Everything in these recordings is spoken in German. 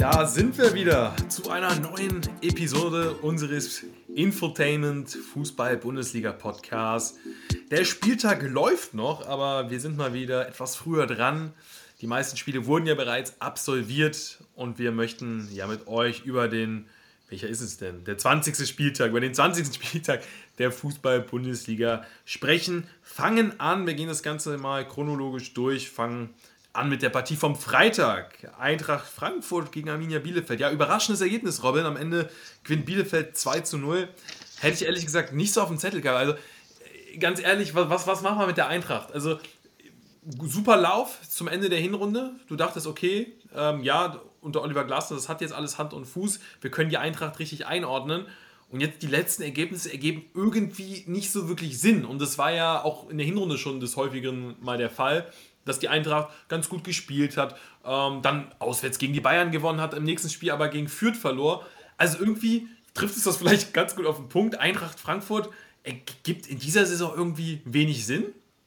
Da sind wir wieder zu einer neuen Episode unseres Infotainment Fußball Bundesliga Podcasts. Der Spieltag läuft noch, aber wir sind mal wieder etwas früher dran. Die meisten Spiele wurden ja bereits absolviert und wir möchten ja mit euch über welcher ist es denn? Der 20. Spieltag, über den 20. Spieltag der Fußball-Bundesliga sprechen. Fangen an, wir gehen das Ganze mal chronologisch durch, fangen an mit der Partie vom Freitag. Eintracht Frankfurt gegen Arminia Bielefeld. Ja, überraschendes Ergebnis, Robin. Am Ende gewinnt Bielefeld 2:0. Hätte ich ehrlich gesagt nicht so auf dem Zettel gehabt. Also, ganz ehrlich, was machen wir mit der Eintracht? Also, super Lauf zum Ende der Hinrunde. Du dachtest, okay, ja, unter Oliver Glasner, das hat jetzt alles Hand und Fuß. Wir können die Eintracht richtig einordnen. Und jetzt die letzten Ergebnisse ergeben irgendwie nicht so wirklich Sinn. Und das war ja auch in der Hinrunde schon des häufigeren mal der Fall, dass die Eintracht ganz gut gespielt hat, dann auswärts gegen die Bayern gewonnen hat, im nächsten Spiel aber gegen Fürth verlor. Also irgendwie trifft es das vielleicht ganz gut auf den Punkt. Eintracht Frankfurt ergibt in dieser Saison irgendwie wenig Sinn.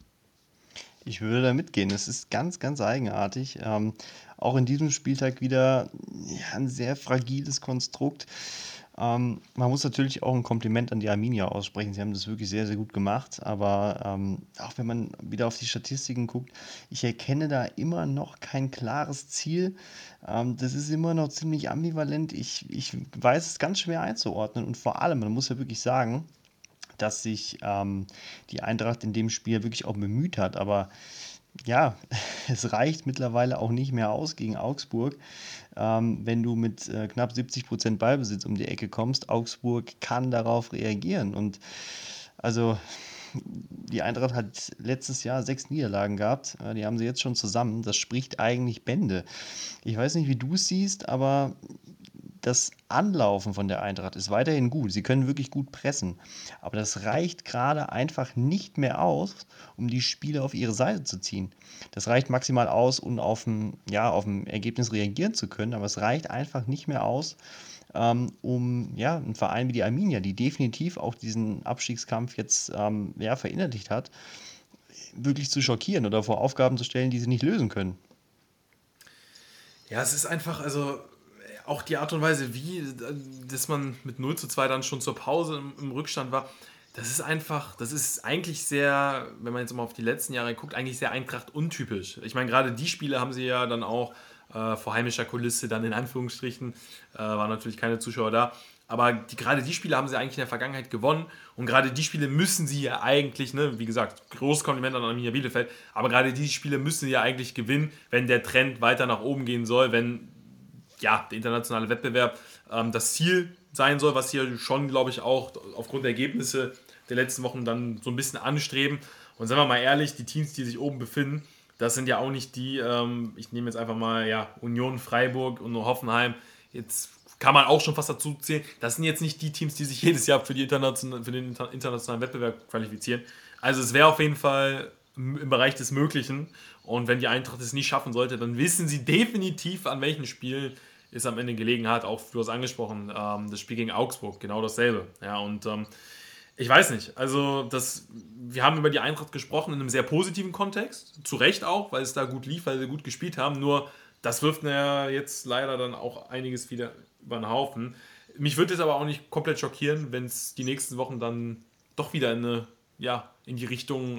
Ich würde da mitgehen. Es ist ganz, ganz eigenartig. Auch in diesem Spieltag wieder ja, ein sehr fragiles Konstrukt. Man muss natürlich auch ein Kompliment an die Arminia aussprechen. Sie haben das wirklich sehr, sehr gut gemacht. Aber auch wenn man wieder auf die Statistiken guckt, ich erkenne da immer noch kein klares Ziel. Das ist immer noch ziemlich ambivalent. Ich weiß es ganz schwer einzuordnen. Und vor allem, man muss ja wirklich sagen, dass sich die Eintracht in dem Spiel wirklich auch bemüht hat. Aber ja, es reicht mittlerweile auch nicht mehr aus gegen Augsburg. Wenn du mit knapp 70% Ballbesitz um die Ecke kommst, Augsburg kann darauf reagieren. Und also die Eintracht hat letztes Jahr 6 Niederlagen gehabt. Die haben sie jetzt schon zusammen. Das spricht eigentlich Bände. Ich weiß nicht, wie du es siehst, aber das Anlaufen von der Eintracht ist weiterhin gut. Sie können wirklich gut pressen. Aber das reicht gerade einfach nicht mehr aus, um die Spieler auf ihre Seite zu ziehen. Das reicht maximal aus, um auf ein Ergebnis reagieren zu können. Aber es reicht einfach nicht mehr aus, um ja, einen Verein wie die Arminia, die definitiv auch diesen Abstiegskampf jetzt verinnerlicht hat, wirklich zu schockieren oder vor Aufgaben zu stellen, die sie nicht lösen können. Ja, es ist einfach, also auch die Art und Weise, dass man mit 0:2 dann schon zur Pause im Rückstand war, das ist eigentlich sehr, wenn man jetzt mal auf die letzten Jahre guckt, eigentlich sehr Eintracht untypisch. Ich meine, gerade die Spiele haben sie ja dann auch vor heimischer Kulisse, dann in Anführungsstrichen, waren natürlich keine Zuschauer da, aber gerade die Spiele haben sie eigentlich in der Vergangenheit gewonnen und gerade die Spiele müssen sie ja eigentlich, ne, wie gesagt, großes Kompliment an Arminia Bielefeld, aber gerade die Spiele müssen sie ja eigentlich gewinnen, wenn der Trend weiter nach oben gehen soll, wenn ja, der internationale Wettbewerb das Ziel sein soll, was hier schon, glaube ich, auch aufgrund der Ergebnisse der letzten Wochen dann so ein bisschen anstreben. Und sagen wir mal ehrlich, die Teams, die sich oben befinden, das sind ja auch nicht die, ich nehme jetzt einfach mal ja, Union, Freiburg und Hoffenheim, jetzt kann man auch schon fast dazu zählen, das sind jetzt nicht die Teams, die sich jedes Jahr für den internationalen Wettbewerb qualifizieren. Also es wäre auf jeden Fall im Bereich des Möglichen. Und wenn die Eintracht es nicht schaffen sollte, dann wissen sie definitiv, an welchen Spielen es am Ende gelegen hat. Auch du hast angesprochen, das Spiel gegen Augsburg, genau dasselbe. Ja, und ich weiß nicht. Also, wir haben über die Eintracht gesprochen in einem sehr positiven Kontext. Zu Recht auch, weil es da gut lief, weil sie gut gespielt haben. Nur, das wirft ja jetzt leider dann auch einiges wieder über den Haufen. Mich würde es aber auch nicht komplett schockieren, wenn es die nächsten Wochen dann doch wieder in die Richtung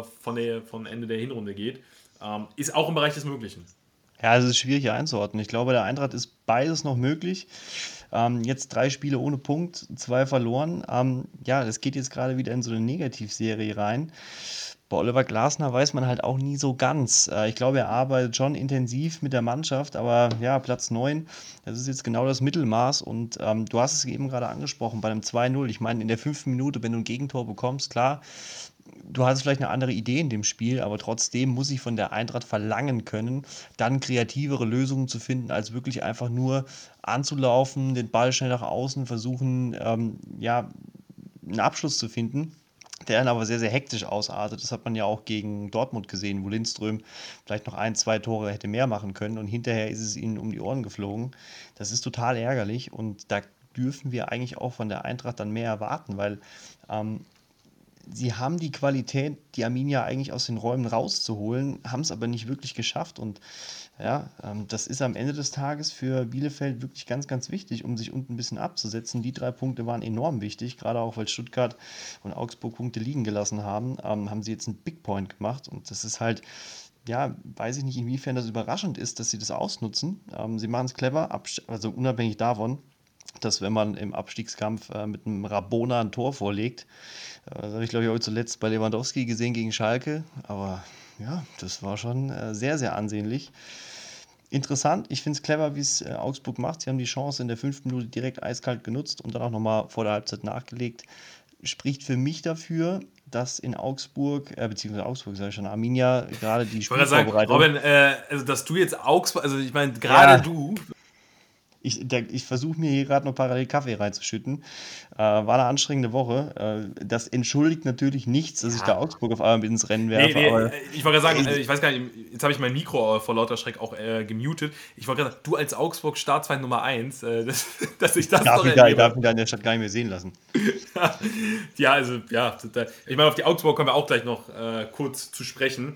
von Ende der Hinrunde geht. Ist auch im Bereich des Möglichen. Ja, es ist schwierig einzuordnen. Ich glaube, der Eintracht ist beides noch möglich. Jetzt 3 Spiele ohne Punkt, 2 verloren. Ja, das geht jetzt gerade wieder in so eine Negativserie rein. Bei Oliver Glasner weiß man halt auch nie so ganz. Ich glaube, er arbeitet schon intensiv mit der Mannschaft, aber ja, Platz 9, das ist jetzt genau das Mittelmaß. Und du hast es eben gerade angesprochen, bei einem 2:0. Ich meine, in der 5. Minute, wenn du ein Gegentor bekommst, klar, du hast vielleicht eine andere Idee in dem Spiel, aber trotzdem muss ich von der Eintracht verlangen können, dann kreativere Lösungen zu finden, als wirklich einfach nur anzulaufen, den Ball schnell nach außen, versuchen, ja, einen Abschluss zu finden, der dann aber sehr, sehr hektisch ausartet. Das hat man ja auch gegen Dortmund gesehen, wo Lindström vielleicht noch 2 Tore hätte mehr machen können und hinterher ist es ihnen um die Ohren geflogen. Das ist total ärgerlich und da dürfen wir eigentlich auch von der Eintracht dann mehr erwarten, weil ähm, sie haben die Qualität, die Arminia eigentlich aus den Räumen rauszuholen, haben es aber nicht wirklich geschafft. Und ja, das ist am Ende des Tages für Bielefeld wirklich ganz, ganz wichtig, um sich unten ein bisschen abzusetzen. Die 3 Punkte waren enorm wichtig, gerade auch, weil Stuttgart und Augsburg Punkte liegen gelassen haben, haben sie jetzt einen Big Point gemacht. Und das ist halt, ja, weiß ich nicht, inwiefern das überraschend ist, dass sie das ausnutzen. Sie machen es clever, also unabhängig davon, dass wenn man im Abstiegskampf mit einem Rabona ein Tor vorlegt, das habe ich glaube ich auch zuletzt bei Lewandowski gesehen gegen Schalke, aber ja, das war schon sehr, sehr ansehnlich. Interessant, ich finde es clever, wie es Augsburg macht. Sie haben die Chance in der 5. Minute direkt eiskalt genutzt und dann auch nochmal vor der Halbzeit nachgelegt. Spricht für mich dafür, dass in Augsburg, beziehungsweise Augsburg, sage ich schon, Arminia gerade die Ich wollte gerade sagen, Spielvorbereitung. Robin, also dass du jetzt Augsburg, also ich meine, gerade Ja, du. ich versuche mir hier gerade noch parallel Kaffee reinzuschütten. War eine anstrengende Woche. Das entschuldigt natürlich nichts, dass ich da Ja. Augsburg auf einmal mit ins Rennen Nee, werfe, nee, aber ich wollte gerade sagen, ey, ich weiß gar nicht, jetzt habe ich mein Mikro vor lauter Schreck auch gemutet. Ich wollte gerade sagen, du als Augsburg Staatsfeind Nummer 1, dass ich das doch ich darf erlebe. mich da in der Stadt gar nicht mehr sehen lassen. Ja, also, ja, ich meine, auf die Augsburg kommen wir auch gleich noch kurz zu sprechen.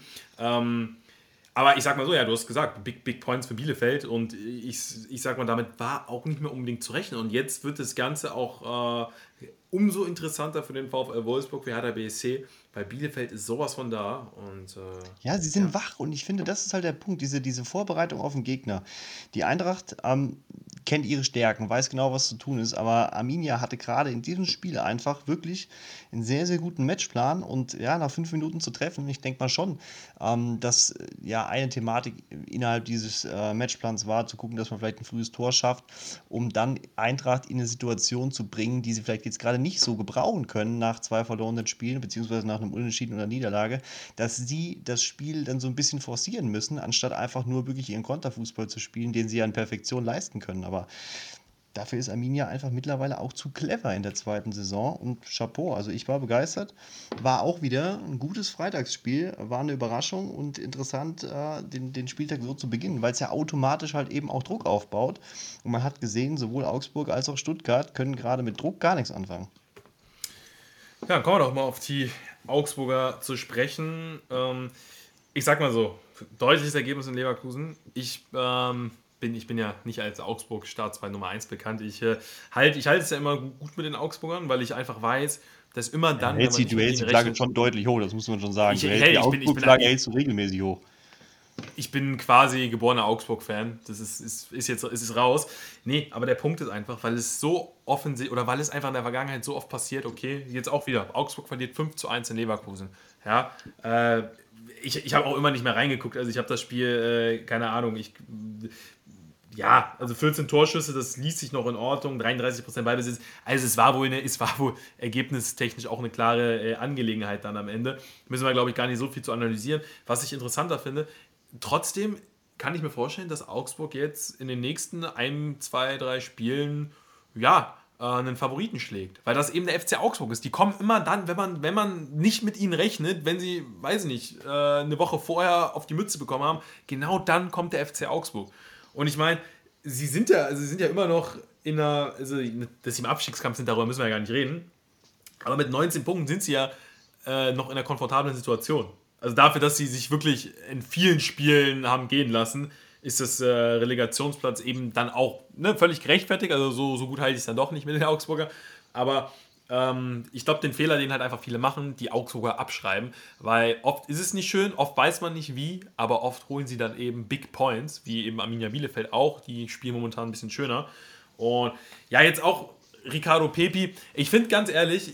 Aber ich sag mal so, ja, du hast gesagt, Big Points für Bielefeld und ich sag mal, damit war auch nicht mehr unbedingt zu rechnen. Und jetzt wird das Ganze auch umso interessanter für den VfL Wolfsburg wie Hertha BSC, weil Bielefeld ist sowas von da und Ja, sie sind ja. wach und ich finde, das ist halt der Punkt, diese Vorbereitung auf den Gegner. Die Eintracht kennt ihre Stärken, weiß genau, was zu tun ist, aber Arminia hatte gerade in diesem Spiel einfach wirklich einen sehr, sehr guten Matchplan und ja, nach 5 Minuten zu treffen, ich denke mal schon, dass ja eine Thematik innerhalb dieses Matchplans war, zu gucken, dass man vielleicht ein frühes Tor schafft, um dann Eintracht in eine Situation zu bringen, die sie vielleicht jetzt gerade nicht so gebrauchen können nach 2 verlorenen Spielen, beziehungsweise nach einem Unentschieden oder Niederlage, dass sie das Spiel dann so ein bisschen forcieren müssen, anstatt einfach nur wirklich ihren Konterfußball zu spielen, den sie ja in Perfektion leisten können. Aber dafür ist Arminia einfach mittlerweile auch zu clever in der zweiten Saison und Chapeau. Also ich war begeistert. War auch wieder ein gutes Freitagsspiel, war eine Überraschung und interessant, den Spieltag so zu beginnen, weil es ja automatisch halt eben auch Druck aufbaut. Und man hat gesehen, sowohl Augsburg als auch Stuttgart können gerade mit Druck gar nichts anfangen. Ja, dann kommen wir doch mal auf die Augsburger zu sprechen. Ich sag mal so, deutliches Ergebnis in Leverkusen. Ich bin ja nicht als Augsburg Staatsfeind Nummer 1 bekannt. Ich halte es ja immer gut mit den Augsburgern, weil ich einfach weiß, dass immer Ja, dann, wenn man nicht du mit hältst ihnen die Flagge rechnet, schon deutlich hoch, das muss man schon sagen. hey, Die Augsburg-Flagge hältst du regelmäßig hoch. ich bin quasi geborener Augsburg-Fan. Das ist jetzt ist es raus. Nee, aber der Punkt ist einfach, weil es so offensichtlich oder weil es einfach in der Vergangenheit so oft passiert, okay, jetzt auch wieder. Augsburg verliert 5:1 in Leverkusen. Ja, ich habe auch immer nicht mehr reingeguckt. Also ich habe das Spiel, keine Ahnung, ja, also 14 Torschüsse, das liest sich noch in Ordnung, 33% Ballbesitz. Also es war wohl ergebnistechnisch auch eine klare Angelegenheit dann am Ende. Müssen wir, glaube ich, gar nicht so viel zu analysieren. Was ich interessanter finde, trotzdem kann ich mir vorstellen, dass Augsburg jetzt in den nächsten 1, 2, 3 Spielen ja, einen Favoriten schlägt. Weil das eben der FC Augsburg ist. Die kommen immer dann, wenn man nicht mit ihnen rechnet, wenn sie, weiß ich nicht, eine Woche vorher auf die Mütze bekommen haben, genau dann kommt der FC Augsburg. Und ich meine, sie sind ja immer noch in einer, also, dass sie im Abstiegskampf sind, darüber müssen wir ja gar nicht reden. Aber mit 19 Punkten sind sie ja noch in einer komfortablen Situation. Also dafür, dass sie sich wirklich in vielen Spielen haben gehen lassen, ist das Relegationsplatz eben dann auch völlig gerechtfertigt. Also so gut halte ich es dann doch nicht mit den Augsburger. Aber ich glaube, den Fehler, den halt einfach viele machen, die Augsburger abschreiben. Weil oft ist es nicht schön, oft weiß man nicht wie, aber oft holen sie dann eben Big Points, wie eben Arminia Bielefeld auch. Die spielen momentan ein bisschen schöner. Und ja, jetzt auch Ricardo Pepi. Ich finde ganz ehrlich,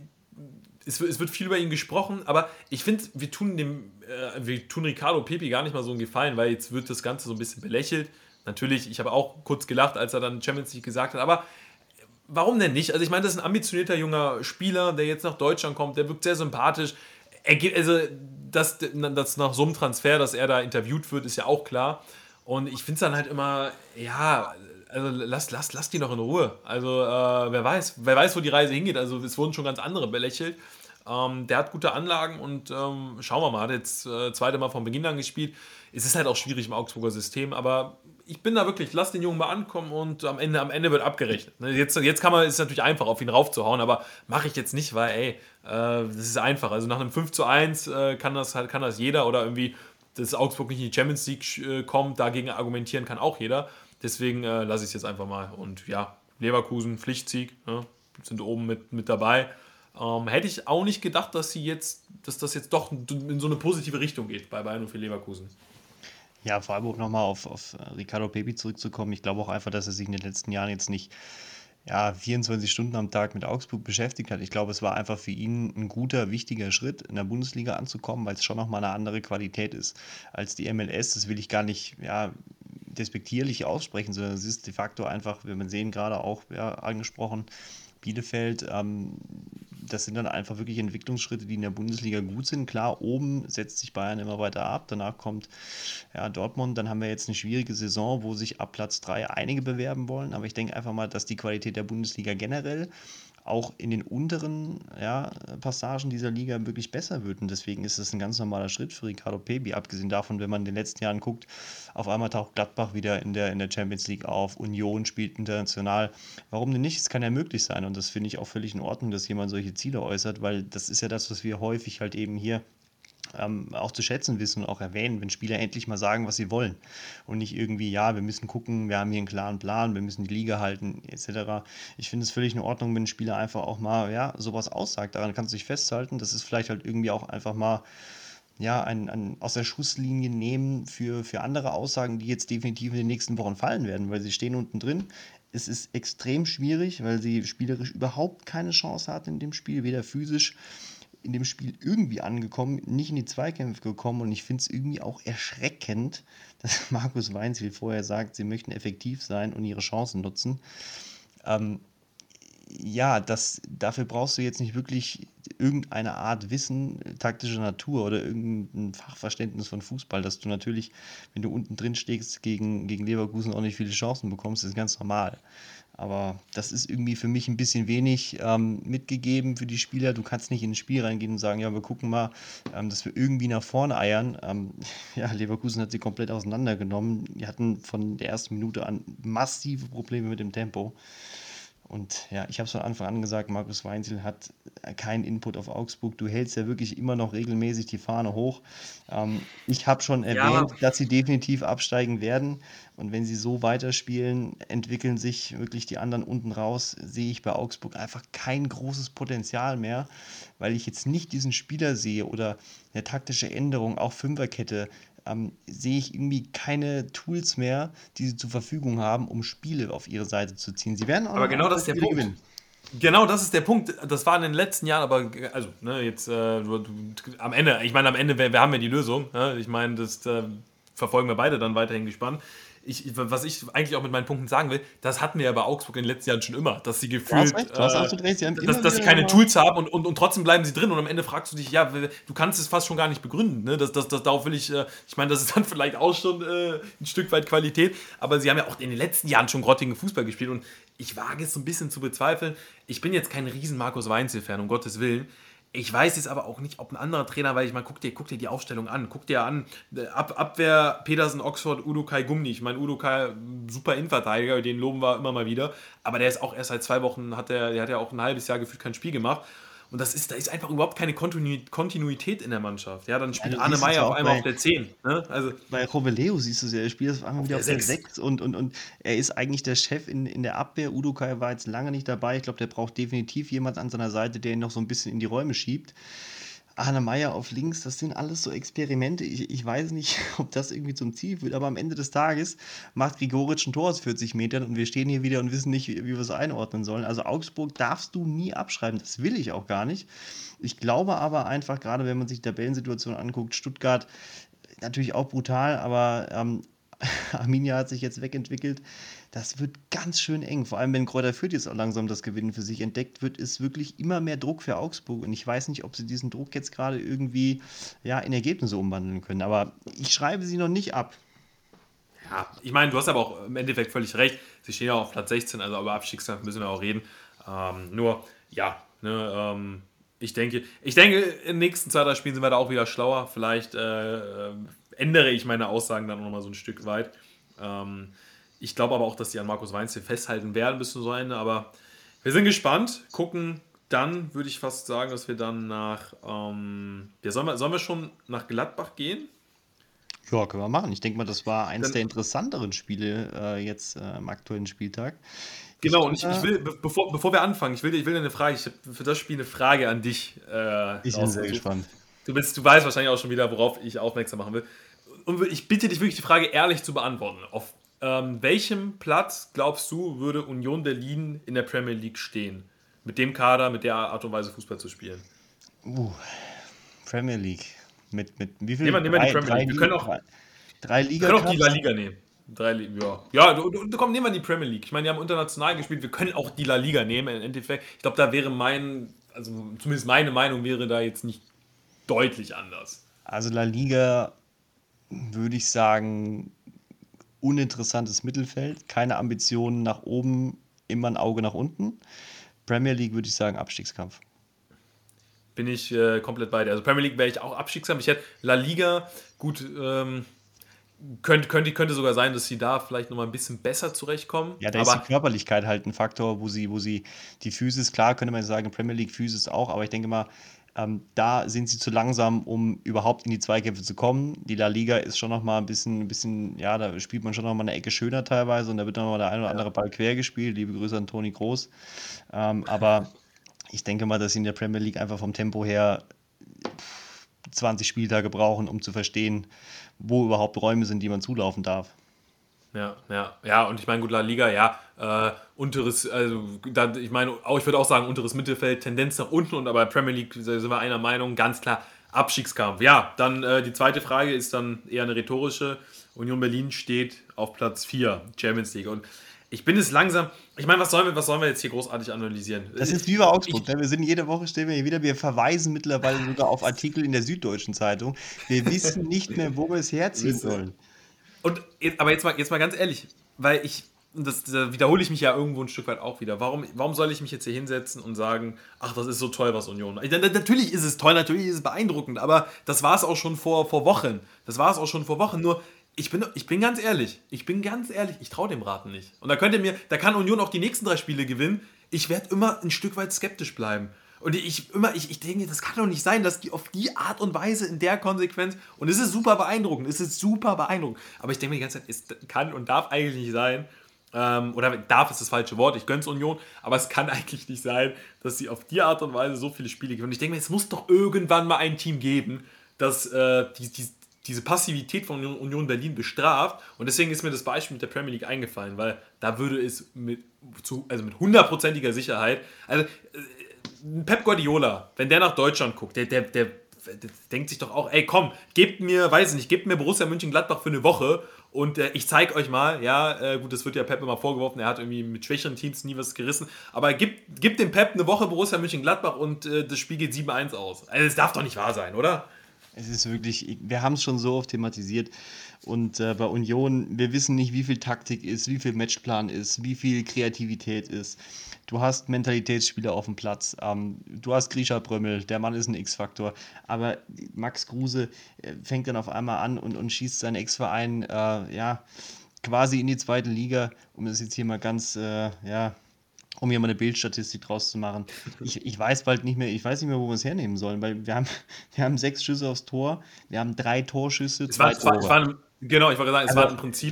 es wird viel über ihn gesprochen, aber ich finde, wir tun Ricardo Pepi gar nicht mal so einen Gefallen, weil jetzt wird das Ganze so ein bisschen belächelt. Natürlich, ich habe auch kurz gelacht, als er dann Champions League gesagt hat, aber warum denn nicht? Also ich meine, das ist ein ambitionierter junger Spieler, der jetzt nach Deutschland kommt, der wirkt sehr sympathisch. Also das nach so einem Transfer, dass er da interviewt wird, ist ja auch klar. Und ich finde es dann halt immer, ja, also lass die doch in Ruhe. Also wer weiß, wo die Reise hingeht. Also es wurden schon ganz andere belächelt. Der hat gute Anlagen und schauen wir mal, hat jetzt zweite Mal von Beginn an gespielt. Es ist halt auch schwierig im Augsburger System, aber ich bin da wirklich, lass den Jungen mal ankommen und am Ende wird abgerechnet. Ne, jetzt kann man, ist natürlich einfach, auf ihn raufzuhauen, aber mache ich jetzt nicht, weil, das ist einfach. Also nach einem 5:1 kann das jeder, oder irgendwie, dass Augsburg nicht in die Champions League kommt, dagegen argumentieren kann auch jeder. Deswegen lasse ich es jetzt einfach mal. Und ja, Leverkusen, Pflichtsieg, ne, sind oben mit dabei. Hätte ich auch nicht gedacht, dass das jetzt doch in so eine positive Richtung geht bei Bayern und für Leverkusen. Ja, vor allem auch nochmal auf Ricardo Pepi zurückzukommen. Ich glaube auch einfach, dass er sich in den letzten Jahren jetzt nicht, ja, 24 Stunden am Tag mit Augsburg beschäftigt hat. Ich glaube, es war einfach für ihn ein guter, wichtiger Schritt, in der Bundesliga anzukommen, weil es schon nochmal eine andere Qualität ist als die MLS. Das will ich gar nicht, ja, despektierlich aussprechen, sondern es ist de facto einfach, wenn man sehen, gerade auch, ja, angesprochen, Bielefeld, das sind dann einfach wirklich Entwicklungsschritte, die in der Bundesliga gut sind. Klar, oben setzt sich Bayern immer weiter ab. Danach kommt, ja, Dortmund. Dann haben wir jetzt eine schwierige Saison, wo sich ab Platz 3 einige bewerben wollen. Aber ich denke einfach mal, dass die Qualität der Bundesliga generell auch in den unteren, ja, Passagen dieser Liga wirklich besser wird. Und deswegen ist es ein ganz normaler Schritt für Ricardo Pepi. Abgesehen davon, wenn man in den letzten Jahren guckt, auf einmal taucht Gladbach wieder in der Champions League auf. Union spielt international. Warum denn nicht? Es kann ja möglich sein. Und das finde ich auch völlig in Ordnung, dass jemand solche Ziele äußert, weil das ist ja das, was wir häufig halt eben hier auch zu schätzen wissen und auch erwähnen, wenn Spieler endlich mal sagen, was sie wollen. Und nicht irgendwie, ja, wir müssen gucken, wir haben hier einen klaren Plan, wir müssen die Liga halten, etc. Ich finde es völlig in Ordnung, wenn ein Spieler einfach auch mal, ja, sowas aussagt. Daran kannst du dich festhalten. Das ist vielleicht halt irgendwie auch einfach mal, ja, aus der Schusslinie nehmen für andere Aussagen, die jetzt definitiv in den nächsten Wochen fallen werden, weil sie stehen unten drin. Es ist extrem schwierig, weil sie spielerisch überhaupt keine Chance hatten in dem Spiel, weder physisch in dem Spiel irgendwie angekommen, nicht in die Zweikämpfe gekommen, und ich finde es irgendwie auch erschreckend, dass Markus Weinziel vorher sagt, sie möchten effektiv sein und ihre Chancen nutzen. Ähm, ja, dafür brauchst du jetzt nicht wirklich irgendeine Art Wissen taktischer Natur oder irgendein Fachverständnis von Fußball, dass du natürlich, wenn du unten drin stehst, gegen Leverkusen auch nicht viele Chancen bekommst, das ist ganz normal. Aber das ist irgendwie für mich ein bisschen wenig mitgegeben für die Spieler. Du kannst nicht in ein Spiel reingehen und sagen, ja, wir gucken mal, dass wir irgendwie nach vorne eiern. Ja, Leverkusen hat sie komplett auseinandergenommen. Die hatten von der ersten Minute an massive Probleme mit dem Tempo. Und ja, ich habe es von Anfang an gesagt, Markus Weinziel hat keinen Input auf Augsburg. Du hältst ja wirklich immer noch regelmäßig die Fahne hoch. Ich habe schon Ja, erwähnt, dass sie definitiv absteigen werden. Und wenn sie so weiterspielen, entwickeln sich wirklich die anderen unten raus, sehe ich bei Augsburg einfach kein großes Potenzial mehr, weil ich jetzt nicht diesen Spieler sehe oder eine taktische Änderung, auch Fünferkette, sehe ich irgendwie keine Tools mehr, die sie zur Verfügung haben, um Spiele auf ihre Seite zu ziehen. Sie werden auch aber noch ein, genau das zwei ist der Spiele Punkt. gewinnen. Genau das ist der Punkt. Das war in den letzten Jahren, aber also, ne, jetzt am Ende, ich meine, am Ende, wir haben ja die Lösung. Ne? Ich meine, das verfolgen wir beide dann weiterhin gespannt. Was ich eigentlich auch mit meinen Punkten sagen will, das hatten wir ja bei Augsburg in den letzten Jahren schon immer, dass sie Du hast gefühlt, recht, du hast absolut recht. Sie haben dass, immer dass wieder sie keine nochmal. Tools haben und trotzdem bleiben sie drin, und am Ende fragst du dich, ja, du kannst es fast schon gar nicht begründen. Ne? Darauf will ich meine, das ist dann vielleicht auch schon ein Stück weit Qualität, aber sie haben ja auch in den letzten Jahren schon grottigen Fußball gespielt, und ich wage es so ein bisschen zu bezweifeln. Ich bin jetzt kein riesen Markus Weinziel-Fan, um Gottes Willen. Ich weiß jetzt aber auch nicht, ob ein anderer Trainer, weil ich meine, guck dir die Aufstellung an. Guck dir an, Abwehr, Pedersen, Oxford, Udokai, Gumni. Ich meine, Udokai, super Innenverteidiger, den loben wir immer mal wieder. Aber der ist auch erst seit 2 Wochen, der hat ja auch ein halbes Jahr gefühlt kein Spiel gemacht. Und da ist einfach überhaupt keine Kontinuität in der Mannschaft. Ja, dann Ja, spielt du Arne siehst es ja Meyer auf auch einmal auf der 10. Ne? Also bei Robeleo, siehst du es ja, er spielt auf einmal auf wieder der auf der 6. 6 und er ist eigentlich der Chef in der Abwehr. Udokai war jetzt lange nicht dabei. Ich glaube, der braucht definitiv jemand an seiner Seite, der ihn noch so ein bisschen in die Räume schiebt. Arne Meyer auf links, das sind alles so Experimente. Ich weiß nicht, ob das irgendwie zum Ziel führt, aber am Ende des Tages macht Gregoritsch ein Tor aus 40 Metern und wir stehen hier wieder und wissen nicht, wie wir es einordnen sollen. Also Augsburg darfst du nie abschreiben, das will ich auch gar nicht. Ich glaube aber einfach, gerade wenn man sich die Tabellensituation anguckt, Stuttgart natürlich auch brutal, aber Arminia hat sich jetzt wegentwickelt. Das wird ganz schön eng. Vor allem, wenn Kräuter Fürth jetzt auch langsam das Gewinnen für sich entdeckt, wird es wirklich immer mehr Druck für Augsburg. Und ich weiß nicht, ob sie diesen Druck jetzt gerade irgendwie, ja, in Ergebnisse umwandeln können. Aber ich schreibe sie noch nicht ab. Ja, ich meine, du hast aber auch im Endeffekt völlig recht. Sie stehen ja auf Platz 16, also über Abstiegskampf müssen wir auch reden. Nur, ja, ne, ich denke, in den nächsten 2, 3 Spielen sind wir da auch wieder schlauer. Vielleicht ändere ich meine Aussagen dann auch nochmal so ein Stück weit. Ich glaube aber auch, dass die an Markus Weinziel festhalten werden bis zum Ende, aber wir sind gespannt, gucken. Dann würde ich fast sagen, dass wir dann sollen wir schon nach Gladbach gehen? Ja, können wir machen. Ich denke mal, das war eines Dann, der interessanteren Spiele jetzt am aktuellen Spieltag. Ich genau, und denke ich mal, will, bevor wir anfangen, ich will eine Frage, ich habe für das Spiel eine Frage an dich ich bin sehr rausgesucht. gespannt. Du weißt wahrscheinlich auch schon wieder, worauf ich aufmerksam machen will. Und ich bitte dich wirklich, die Frage ehrlich zu beantworten. Auf welchem Platz, glaubst du, würde Union Berlin in der Premier League stehen? Mit dem Kader, mit der Art und Weise Fußball zu spielen. Uh, Premier League. Mit wie Nehmen viel? wir die Premier Drei, League. drei Wir können auch die La Liga-Cups? Liga nehmen. Ja, komm, nehmen wir die Premier League. Ich meine, die haben international gespielt. Wir können auch die La Liga nehmen. Im Endeffekt, ich glaube, da wäre also zumindest meine Meinung wäre da jetzt nicht deutlich anders. Also La Liga würde ich sagen, uninteressantes Mittelfeld, keine Ambitionen nach oben, immer ein Auge nach unten. Premier League würde ich sagen, Abstiegskampf. Bin ich komplett bei dir. Also Premier League wäre ich auch abstiegsam. Ich hätte La Liga, gut, könnte sogar sein, dass sie da vielleicht nochmal ein bisschen besser zurechtkommen. Ja, da ist die Aber Körperlichkeit halt ein Faktor, wo sie die Physis, klar könnte man sagen, Premier League Physis auch, aber ich denke mal, da sind sie zu langsam, um überhaupt in die Zweikämpfe zu kommen. Die La Liga ist schon noch mal ein bisschen, ja, da spielt man schon noch mal eine Ecke schöner teilweise und da wird dann noch mal der ein oder andere Ball quer gespielt. Liebe Grüße an Toni Kroos. Aber ich denke mal, dass sie in der Premier League einfach vom Tempo her 20 Spieltage brauchen, um zu verstehen, wo überhaupt Räume sind, die man zulaufen darf. ja, und ich meine, gut, La Liga, ja, unteres, also, ich meine, ich würde auch sagen, unteres Mittelfeld, Tendenz nach unten, und aber Premier League sind wir einer Meinung, ganz klar, Abstiegskampf. Ja, dann die zweite Frage ist dann eher eine rhetorische. Union Berlin steht auf Platz 4, Champions League. Und ich bin es langsam, ich meine, was sollen wir jetzt hier großartig analysieren? Das ist wie bei Augsburg. Ich, Ne? Wir sind jede Woche, stehen wir hier wieder, wir verweisen mittlerweile sogar auf Artikel in der Süddeutschen Zeitung. Wir wissen nicht mehr, wo wir es herziehen sollen. Und aber jetzt mal ganz ehrlich, weil da wiederhole ich mich ja irgendwo ein Stück weit auch wieder. Warum soll ich mich jetzt hier hinsetzen und sagen, ach, das ist so toll, was Union macht? Natürlich ist es toll, natürlich ist es beeindruckend, aber das war es auch schon vor Wochen. Das war es auch schon vor Wochen. Nur, ich bin ganz ehrlich, ich traue dem Raten nicht. Und da kann Union auch die nächsten 3 Spiele gewinnen. Ich werde immer ein Stück weit skeptisch bleiben. Und ich denke, das kann doch nicht sein, dass die auf die Art und Weise in der Konsequenz, und es ist super beeindruckend, aber ich denke mir die ganze Zeit, es kann und darf eigentlich nicht sein, oder darf ist das falsche Wort, ich gönn's Union, aber es kann eigentlich nicht sein, dass sie auf die Art und Weise so viele Spiele gewinnen. Und ich denke mir, es muss doch irgendwann mal ein Team geben, das diese Passivität von Union Berlin bestraft, und deswegen ist mir das Beispiel mit der Premier League eingefallen, weil da würde es also mit hundertprozentiger Sicherheit, also Pep Guardiola, wenn der nach Deutschland guckt, der denkt sich doch auch, ey komm, gebt mir Borussia Mönchengladbach für eine Woche und ich zeig euch mal, ja, gut, das wird ja Pep immer vorgeworfen, er hat irgendwie mit schwächeren Teams nie was gerissen, aber gib dem Pep eine Woche Borussia Mönchengladbach und das Spiel geht 7-1 aus. Also das darf doch nicht wahr sein, oder? Es ist wirklich, wir haben es schon so oft thematisiert und bei Union, wir wissen nicht, wie viel Taktik ist, wie viel Matchplan ist, wie viel Kreativität ist. Du hast Mentalitätsspieler auf dem Platz, du hast Grisha Prömmel, der Mann ist ein X-Faktor, aber Max Kruse fängt dann auf einmal an und schießt seinen Ex-Verein ja, quasi in die zweite Liga, um das jetzt hier mal ganz, ja, um hier mal eine Bildstatistik draus zu machen. Ich weiß bald nicht mehr, ich weiß nicht mehr, wo wir es hernehmen sollen, weil wir haben 6 Schüsse aufs Tor, wir haben 3 Torschüsse, Es 2 war, es war, es Tore. war genau, ich wollte sagen, es Also waren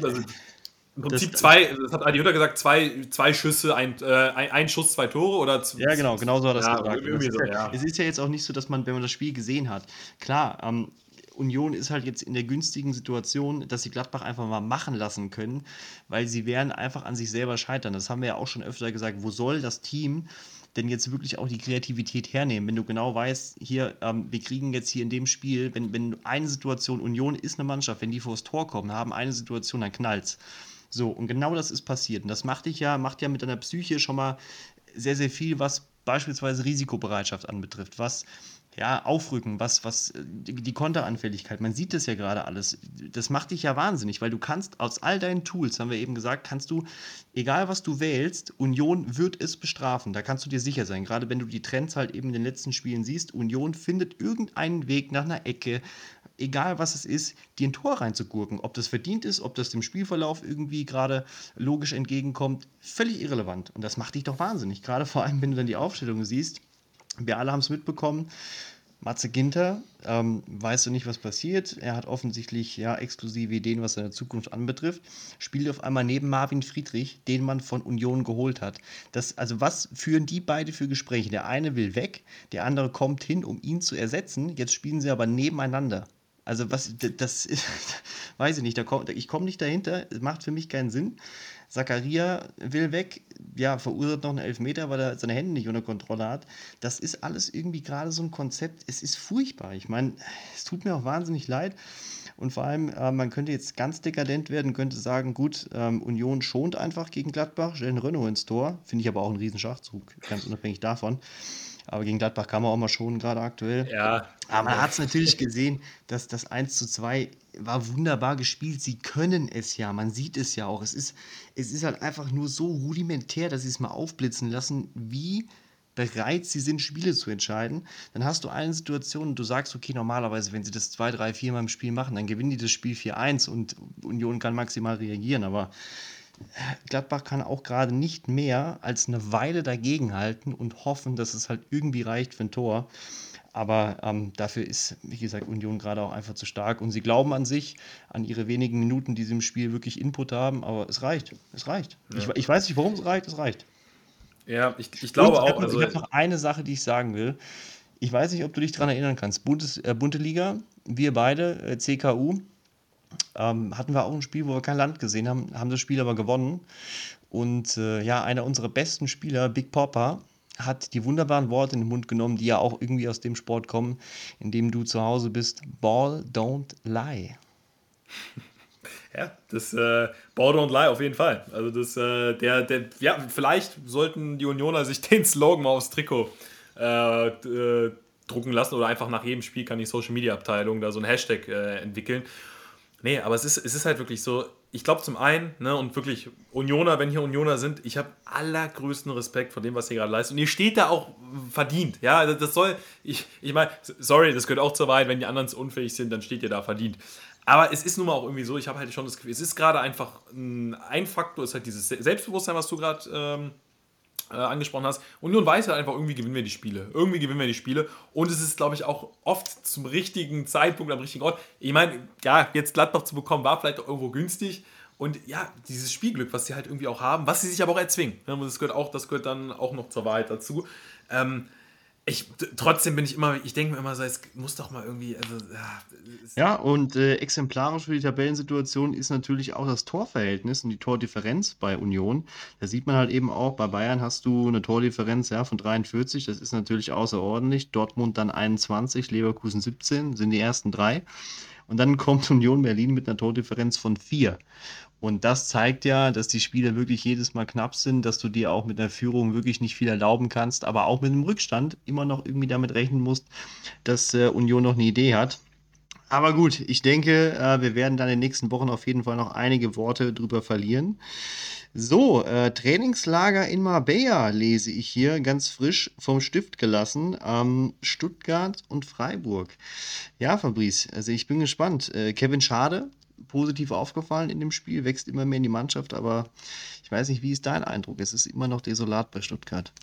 im das, Prinzip das hat Adi Hütter gesagt, zwei Schüsse, ein Schuss, 2 Tore oder ja, genau so hat er es ja, gesagt. Und irgendwie so, es ja. ist ja jetzt auch nicht so, dass man, wenn man das Spiel gesehen hat, klar, Union ist halt jetzt in der günstigen Situation, dass sie Gladbach einfach mal machen lassen können, weil sie werden einfach an sich selber scheitern. Das haben wir ja auch schon öfter gesagt. Wo soll das Team denn jetzt wirklich auch die Kreativität hernehmen, wenn du genau weißt, hier, wir kriegen jetzt hier in dem Spiel, wenn eine Situation, Union ist eine Mannschaft, wenn die vors Tor kommen, haben eine Situation, dann knallt's. So, und genau das ist passiert. Und das macht ja mit deiner Psyche schon mal sehr, sehr viel, was beispielsweise Risikobereitschaft anbetrifft, was ja, Aufrücken, was die Konteranfälligkeit, man sieht das ja gerade alles. Das macht dich ja wahnsinnig, weil du kannst aus all deinen Tools, haben wir eben gesagt, kannst du, egal was du wählst, Union wird es bestrafen. Da kannst du dir sicher sein. Gerade wenn du die Trends halt eben in den letzten Spielen siehst, Union findet irgendeinen Weg nach einer Ecke, egal was es ist, dir ein Tor reinzugurken. Ob das verdient ist, ob das dem Spielverlauf irgendwie gerade logisch entgegenkommt, völlig irrelevant. Und das macht dich doch wahnsinnig. Gerade vor allem, wenn du dann die Aufstellung siehst. Wir alle haben es mitbekommen. Matze Ginter, weißt du nicht, was passiert. Er hat offensichtlich ja exklusive Ideen, was seine Zukunft anbetrifft. Spielt auf einmal neben Marvin Friedrich, den man von Union geholt hat. Also was führen die beide für Gespräche? Der eine will weg, der andere kommt hin, um ihn zu ersetzen. Jetzt spielen sie aber nebeneinander. Also das ist, weiß ich nicht, ich komme nicht dahinter, es macht für mich keinen Sinn. Zakaria will weg, ja, verursacht noch einen Elfmeter, weil er seine Hände nicht unter Kontrolle hat. Das ist alles irgendwie gerade so ein Konzept, es ist furchtbar. Ich meine, es tut mir auch wahnsinnig leid. Und vor allem, man könnte jetzt ganz dekadent werden, könnte sagen, gut, Union schont einfach gegen Gladbach, stellen Renault ins Tor. Finde ich aber auch einen riesen Schachzug, ganz unabhängig davon. Aber gegen Gladbach kann man auch mal schonen, gerade aktuell. Ja, Aber man hat es natürlich gesehen, dass das 1:2 war wunderbar gespielt. Sie können es ja, man sieht es ja auch. Es ist halt einfach nur so rudimentär, dass sie es mal aufblitzen lassen, wie bereit sie sind, Spiele zu entscheiden. Dann hast du eine Situation und du sagst, okay, normalerweise, wenn sie das 2, 3, 4 Mal im Spiel machen, dann gewinnen die das Spiel 4-1 und Union kann maximal reagieren. Aber Gladbach kann auch gerade nicht mehr als eine Weile dagegenhalten und hoffen, dass es halt irgendwie reicht für ein Tor. Aber dafür ist, wie gesagt, Union gerade auch einfach zu stark. Und sie glauben an sich, an ihre wenigen Minuten, die sie im Spiel wirklich Input haben. Aber es reicht. Es reicht. ja. Ich weiß nicht, warum es reicht. Es reicht. Ja, ich Und glaube auch, ich also hab noch eine Sache, die ich sagen will. Ich weiß nicht, ob du dich daran erinnern kannst. Bunte Liga, wir beide, CKU, hatten wir auch ein Spiel, wo wir kein Land gesehen haben, haben das Spiel aber gewonnen. Und ja, einer unserer besten Spieler, Big Poppa, hat die wunderbaren Worte in den Mund genommen, die ja auch irgendwie aus dem Sport kommen, in dem du zu Hause bist. Ball don't lie. ja, das Border und Lie auf jeden Fall. Also das, ja, vielleicht sollten die Unioner sich den Slogan mal aufs Trikot drucken lassen oder einfach nach jedem Spiel kann die Social Media Abteilung da so ein Hashtag entwickeln. Nee, aber es ist halt wirklich so, ich glaube zum einen, ne, und wirklich Unioner, wenn hier Unioner sind, ich habe allergrößten Respekt vor dem, was ihr gerade leistet. Und ihr steht da auch verdient. Ja, das soll, ich meine, sorry, das gehört auch zur Wahrheit, wenn die anderen unfähig sind, dann steht ihr da verdient. Aber es ist nun mal auch irgendwie so, ich habe halt schon das Gefühl, es ist gerade einfach ein Faktor, ist halt dieses Selbstbewusstsein, was du gerade angesprochen hast. Union weiß halt einfach, irgendwie gewinnen wir die Spiele. Irgendwie gewinnen wir die Spiele. Und es ist, glaube ich, auch oft zum richtigen Zeitpunkt am richtigen Ort. Ich meine, ja, jetzt Gladbach zu bekommen, war vielleicht auch irgendwo günstig. Und ja, dieses Spielglück, was sie halt irgendwie auch haben, was sie sich aber auch erzwingen. Das gehört dann auch noch zur Wahrheit dazu. Ähm, trotzdem ich denke mir immer so, es muss doch mal irgendwie, also, ja, Ja, und exemplarisch für die Tabellensituation ist natürlich auch das Torverhältnis und die Tordifferenz bei Union. Da sieht man halt eben auch, bei Bayern hast du eine Tordifferenz ja, von 43, das ist natürlich außerordentlich. Dortmund dann 21, Leverkusen 17, sind die ersten drei. Und dann kommt Union Berlin mit einer Tordifferenz von 4. Und das zeigt ja, dass die Spiele wirklich jedes Mal knapp sind, dass du dir auch mit einer Führung wirklich nicht viel erlauben kannst, aber auch mit einem Rückstand immer noch irgendwie damit rechnen musst, dass Union noch eine Idee hat. Aber gut, ich denke, wir werden dann in den nächsten Wochen auf jeden Fall noch einige Worte drüber verlieren. So, Trainingslager in Marbella lese ich hier ganz frisch vom Stift gelassen. Stuttgart und Freiburg. Ja, Fabrice, also ich bin gespannt. Kevin Schade, positiv aufgefallen in dem Spiel, wächst immer mehr in die Mannschaft, aber ich weiß nicht, wie ist dein Eindruck? Es ist immer noch desolat bei Stuttgart.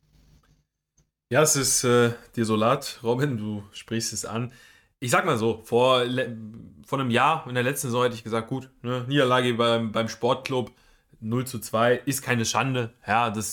ja, es ist desolat. Robin, du sprichst es an. Ich sag mal so, vor einem Jahr, in der letzten Saison hätte ich gesagt, gut, ne, Niederlage beim Sportclub 0:2 ist keine Schande. Ja, das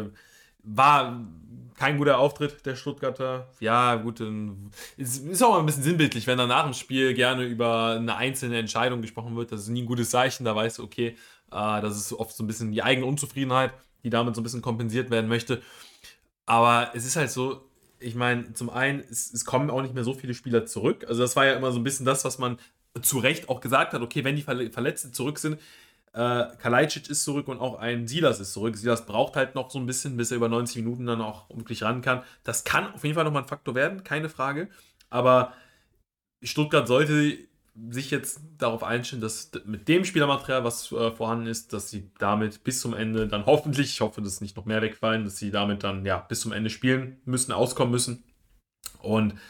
war kein guter Auftritt der Stuttgarter. Ja, gut, es ist auch ein bisschen sinnbildlich, wenn dann nach dem Spiel gerne über eine einzelne Entscheidung gesprochen wird. Das ist nie ein gutes Zeichen. Da weißt du, okay, das ist oft so ein bisschen die eigene Unzufriedenheit, die damit so ein bisschen kompensiert werden möchte. Aber es ist halt so, ich meine, zum einen, es kommen auch nicht mehr so viele Spieler zurück. Also das war ja immer so ein bisschen das, was man zu Recht auch gesagt hat. Okay, wenn die Verletzten zurück sind, Kalajdzic ist zurück und auch ein Silas ist zurück. Silas braucht halt noch so ein bisschen, bis er über 90 Minuten dann auch wirklich ran kann. Das kann auf jeden Fall nochmal ein Faktor werden, keine Frage. Aber Stuttgart sollte sich jetzt darauf einstellen, dass mit dem Spielermaterial, was vorhanden ist, dass sie damit bis zum Ende dann hoffentlich, ich hoffe, dass nicht noch mehr wegfallen, dass sie damit dann ja bis zum Ende spielen müssen, auskommen müssen. Und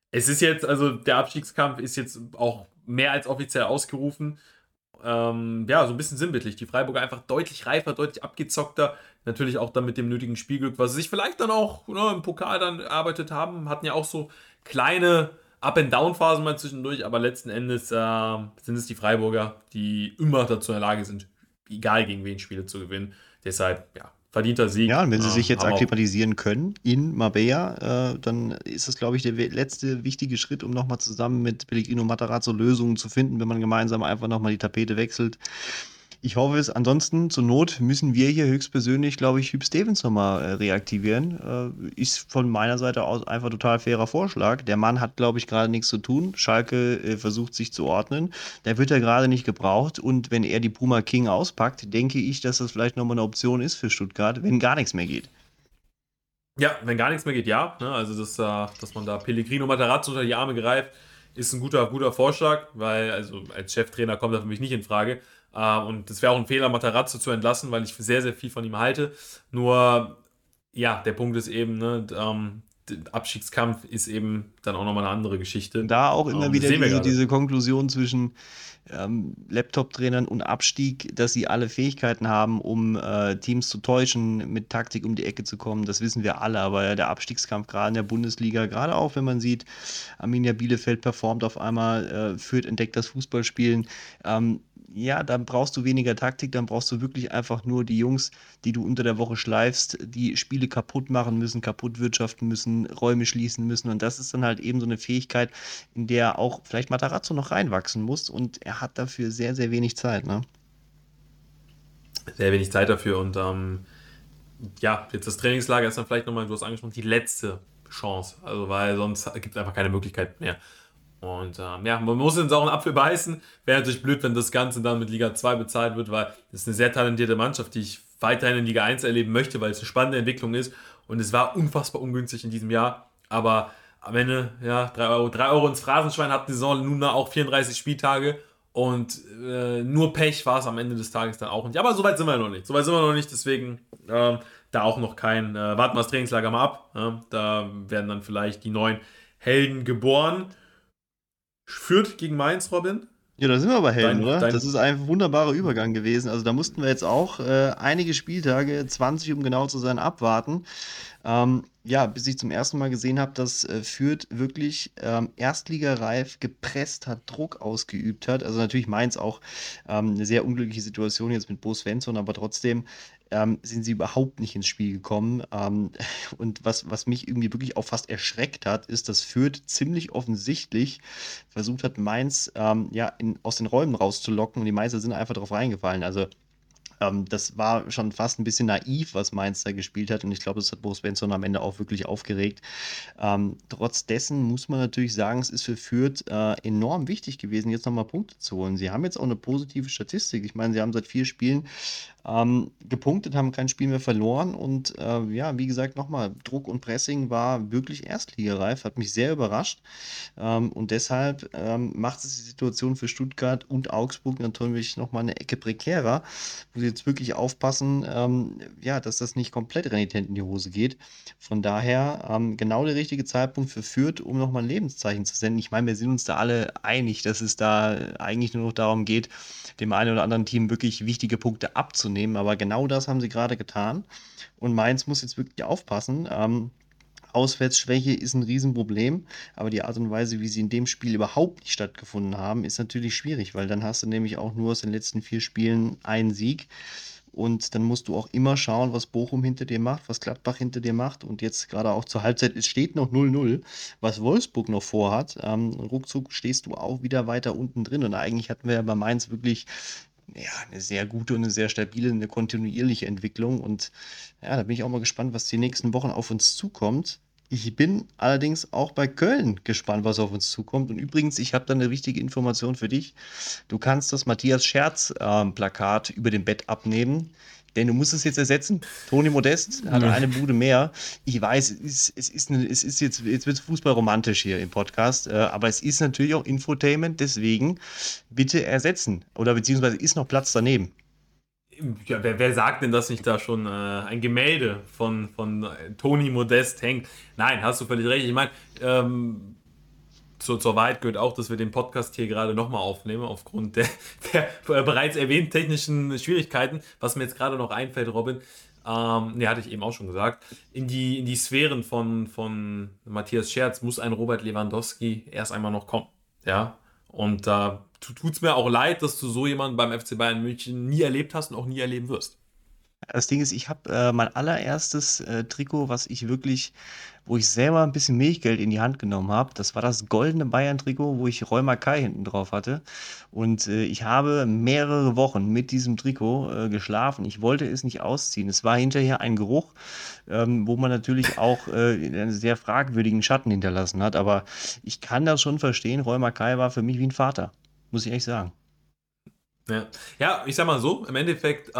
Es ist jetzt, also der Abstiegskampf ist jetzt auch mehr als offiziell ausgerufen. Ja, so ein bisschen sinnbildlich. Die Freiburger einfach deutlich reifer, deutlich abgezockter. Natürlich auch dann mit dem nötigen Spielglück, was sie sich vielleicht dann auch, ne, im Pokal dann erarbeitet haben. Hatten ja auch so kleine Up-and-Down-Phasen mal zwischendurch, aber letzten Endes sind es die Freiburger, die immer dazu in der Lage sind, egal gegen wen Spiele zu gewinnen. Deshalb, ja, verdienter Ja, Sieg. und wenn sie sich jetzt Haben auch. akklimatisieren können in Marbella, dann ist das, glaube ich, der letzte wichtige Schritt, um nochmal zusammen mit Pellegrino Matarazzo Lösungen zu finden, wenn man gemeinsam einfach nochmal die Tapete wechselt. Ich hoffe es. Ansonsten, zur Not, müssen wir hier höchstpersönlich, glaube ich, Hüb Stevens nochmal reaktivieren. Ist von meiner Seite aus einfach total fairer Vorschlag. Der Mann hat, glaube ich, gerade nichts zu tun. Schalke versucht sich zu ordnen. Da wird er gerade nicht gebraucht. Und wenn er die Puma King auspackt, denke ich, dass das vielleicht nochmal eine Option ist für Stuttgart, wenn gar nichts mehr geht. Ja, wenn gar nichts mehr geht, ja. Ne? Also, dass man da Pellegrino Matarazzo unter die Arme greift, ist ein guter Vorschlag, weil also als Cheftrainer kommt das für mich nicht in Frage. Und es wäre auch ein Fehler, Matarazzo zu entlassen, weil ich sehr, sehr viel von ihm halte. Nur, ja, der Punkt ist eben, ne, der Abstiegskampf ist eben dann auch nochmal eine andere Und Geschichte. da auch immer Das wieder sehen wir gerade. diese Konklusion zwischen Laptop-Trainern und Abstieg, dass sie alle Fähigkeiten haben, um Teams zu täuschen, mit Taktik um die Ecke zu kommen. Das wissen wir alle, aber der Abstiegskampf gerade in der Bundesliga, gerade auch wenn man sieht, Arminia Bielefeld performt auf einmal, Fürth entdeckt das Fußballspielen. Ja, dann brauchst du weniger Taktik, dann brauchst du wirklich einfach nur die Jungs, die du unter der Woche schleifst, die Spiele kaputt machen müssen, kaputt wirtschaften müssen, Räume schließen müssen. Und das ist dann halt eben so eine Fähigkeit, in der auch vielleicht Matarazzo noch reinwachsen muss. Und er hat dafür sehr, sehr wenig Zeit, ne? Sehr wenig Zeit dafür und ja, jetzt das Trainingslager ist dann vielleicht nochmal, du hast angesprochen, die letzte Chance. Also, weil sonst gibt es einfach keine Möglichkeit mehr. Und ja, man muss den sauren Apfel beißen. Wäre natürlich blöd, wenn das Ganze dann mit Liga 2 bezahlt wird, weil das ist eine sehr talentierte Mannschaft, die ich weiterhin in Liga 1 erleben möchte, weil es eine spannende Entwicklung ist. Und es war unfassbar ungünstig in diesem Jahr. Aber am Ende, ja, 3 Euro. 3 Euro ins Phrasenschwein hat die Saison nun auch 34 Spieltage. Und nur Pech war es am Ende des Tages dann auch nicht. Aber soweit sind wir noch nicht. Soweit sind wir noch nicht, deswegen da auch noch kein. Warten wir das Trainingslager mal ab. Da werden dann vielleicht die neuen Helden geboren. Fürth gegen Mainz, Robin. Ja, da sind wir aber Helden, Dein, oder? Das dein, ist ein wunderbarer Übergang gewesen. Also da mussten wir jetzt auch einige Spieltage, 20 um genau zu sein, abwarten. Ja, bis ich zum ersten Mal gesehen habe, dass Fürth wirklich erstligareif gepresst hat, Druck ausgeübt hat. Also natürlich Mainz auch eine sehr unglückliche Situation jetzt mit Bo Svensson, aber trotzdem sind sie überhaupt nicht ins Spiel gekommen. Und was mich irgendwie wirklich auch fast erschreckt hat, ist, dass Fürth ziemlich offensichtlich versucht hat, Mainz ja, aus den Räumen rauszulocken und die Mainzer sind einfach drauf reingefallen. Also das war schon fast ein bisschen naiv, was Mainz da gespielt hat. Und ich glaube, das hat Bo Svensson am Ende auch wirklich aufgeregt. Trotz dessen muss man natürlich sagen, es ist für Fürth enorm wichtig gewesen, jetzt nochmal Punkte zu holen. Sie haben jetzt auch eine positive Statistik. Ich meine, sie haben seit 4 Spielen gepunktet, haben kein Spiel mehr verloren. Und ja, wie gesagt, nochmal, Druck und Pressing war wirklich erstligareif, hat mich sehr überrascht. Und deshalb macht es die Situation für Stuttgart und Augsburg natürlich nochmal eine Ecke prekärer, wo sie jetzt wirklich aufpassen, ja, dass das nicht komplett renitent in die Hose geht. Von daher genau der richtige Zeitpunkt für Fürth, um nochmal ein Lebenszeichen zu senden. Ich meine, wir sind uns da alle einig, dass es da eigentlich nur noch darum geht, dem einen oder anderen Team wirklich wichtige Punkte abzunehmen. Aber genau das haben sie gerade getan. Und Mainz muss jetzt wirklich aufpassen. Auswärtsschwäche ist ein Riesenproblem, aber die Art und Weise, wie sie in dem Spiel überhaupt nicht stattgefunden haben, ist natürlich schwierig, weil dann hast du nämlich auch nur aus den letzten 4 Spielen einen Sieg. Und dann musst du auch immer schauen, was Bochum hinter dir macht, was Gladbach hinter dir macht. Und jetzt gerade auch zur Halbzeit, es steht noch 0-0, was Wolfsburg noch vorhat. Ruckzuck stehst du auch wieder weiter unten drin. Und eigentlich hatten wir ja bei Mainz wirklich ja, eine sehr gute und eine sehr stabile, eine kontinuierliche Entwicklung. Und ja, da bin ich auch mal gespannt, was die nächsten Wochen auf uns zukommt. Ich bin allerdings auch bei Köln gespannt, was auf uns zukommt. Und übrigens, ich habe da eine wichtige Information für dich. Du kannst das Matthias Scherz-Plakat über dem Bett abnehmen, denn du musst es jetzt ersetzen. Toni Modest hat eine Bude mehr. Ich weiß, es ist jetzt wird Fußballromantisch hier im Podcast, aber es ist natürlich auch Infotainment, deswegen bitte ersetzen. Oder beziehungsweise ist noch Platz daneben. ja, wer sagt denn, dass nicht da schon ein Gemälde von Toni Modest hängt? Nein, hast du völlig recht. Ich meine, zur Wahrheit gehört auch, dass wir den Podcast hier gerade nochmal aufnehmen, aufgrund der bereits erwähnten technischen Schwierigkeiten. Was mir jetzt gerade noch einfällt, Robin, hatte ich eben auch schon gesagt, in die Sphären von Matthias Scherz muss ein Robert Lewandowski erst einmal noch kommen. Ja, und da tut es mir auch leid, dass du so jemanden beim FC Bayern München nie erlebt hast und auch nie erleben wirst. Das Ding ist, ich habe mein allererstes Trikot, wo ich selber ein bisschen Milchgeld in die Hand genommen habe. Das war das goldene Bayern-Trikot, wo ich Roy Mackay hinten drauf hatte. Und ich habe mehrere Wochen mit diesem Trikot geschlafen. Ich wollte es nicht ausziehen. Es war hinterher ein Geruch, wo man natürlich auch einen sehr fragwürdigen Schatten hinterlassen hat. Aber ich kann das schon verstehen. Roy Mackay war für mich wie ein Vater, muss ich echt sagen. Ja. Ja, ich sag mal so, im Endeffekt,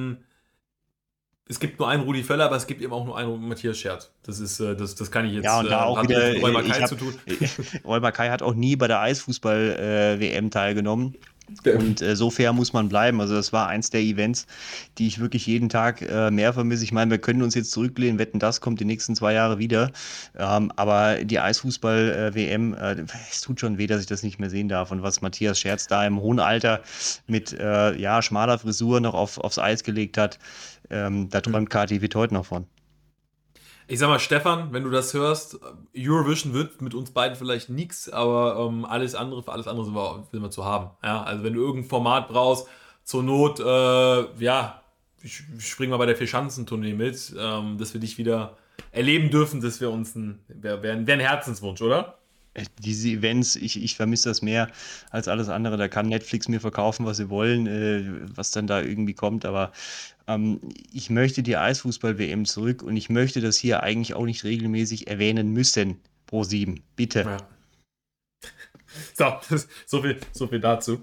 es gibt nur einen Rudi Völler, aber es gibt eben auch nur einen Matthias Scherz. Das kann ich Ja, jetzt, und da auch hat wieder, nichts mit Räuber ich Kai habe, zu tun. Roy Mackay hat auch nie bei der Eisfußball-WM teilgenommen. Und so fair muss man bleiben. Also das war eins der Events, die ich wirklich jeden Tag mehr vermisse. Ich meine, wir können uns jetzt zurücklehnen, wetten, das kommt die nächsten 2 Jahre wieder. Aber die Eisfußball-WM, es tut schon weh, dass ich das nicht mehr sehen darf. Und was Matthias Scherz da im hohen Alter mit ja, schmaler Frisur noch aufs Eis gelegt hat, da Hm. träumt Kati Witt heute noch von. Ich sag mal, Stefan, wenn du das hörst, Eurovision wird mit uns beiden vielleicht nichts, aber für alles andere sind wir zu haben. Ja, also wenn du irgendein Format brauchst, zur Not, springen wir bei der Vierschanzentournee mit, dass wir dich wieder erleben dürfen, dass wir uns wäre ein Herzenswunsch, oder? Diese Events, ich vermisse das mehr als alles andere. Da kann Netflix mir verkaufen, was sie wollen, was dann da irgendwie kommt. Aber ähm, ich möchte die Eisfußball-WM zurück und ich möchte das hier eigentlich auch nicht regelmäßig erwähnen müssen. Pro 7, bitte. Ja. So, so viel dazu.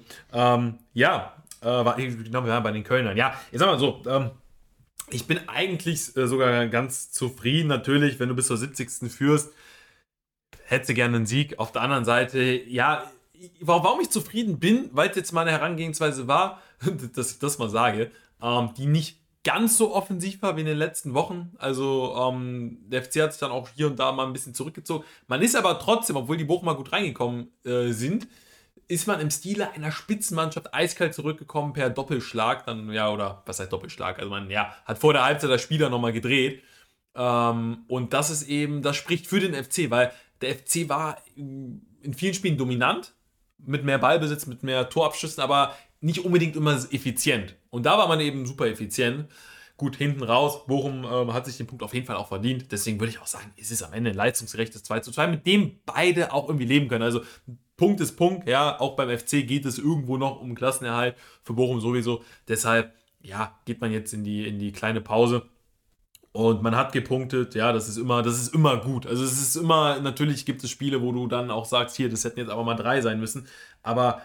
Genau, wir waren bei den Kölnern. Ja, ich sag mal so, ich bin eigentlich sogar ganz zufrieden, natürlich, wenn du bis zur 70. führst, hätte gerne einen Sieg. Auf der anderen Seite, ja, warum ich zufrieden bin, weil es jetzt mal eine Herangehensweise war, dass ich das mal sage, die nicht ganz so offensiv war wie in den letzten Wochen. Also der FC hat sich dann auch hier und da mal ein bisschen zurückgezogen. Man ist aber trotzdem, obwohl die Bochumer gut reingekommen sind, ist man im Stile einer Spitzenmannschaft eiskalt zurückgekommen per Doppelschlag. Dann, ja, oder was heißt Doppelschlag? Also man, ja, hat vor der Halbzeit das Spiel dann nochmal gedreht. Und das ist eben, das spricht für den FC, weil der FC war in vielen Spielen dominant, mit mehr Ballbesitz, mit mehr Torabschüssen, aber nicht unbedingt immer effizient. Und da war man eben super effizient. Gut, hinten raus, Bochum hat sich den Punkt auf jeden Fall auch verdient. Deswegen würde ich auch sagen, es ist am Ende ein leistungsgerechtes 2:2, mit dem beide auch irgendwie leben können. Also Punkt ist Punkt, ja, auch beim FC geht es irgendwo noch um Klassenerhalt, für Bochum sowieso. Deshalb, ja, geht man jetzt in die kleine Pause. Und man hat gepunktet, ja, das ist immer gut. Also es ist immer, natürlich gibt es Spiele, wo du dann auch sagst, hier, das hätten jetzt aber mal 3 sein müssen. Aber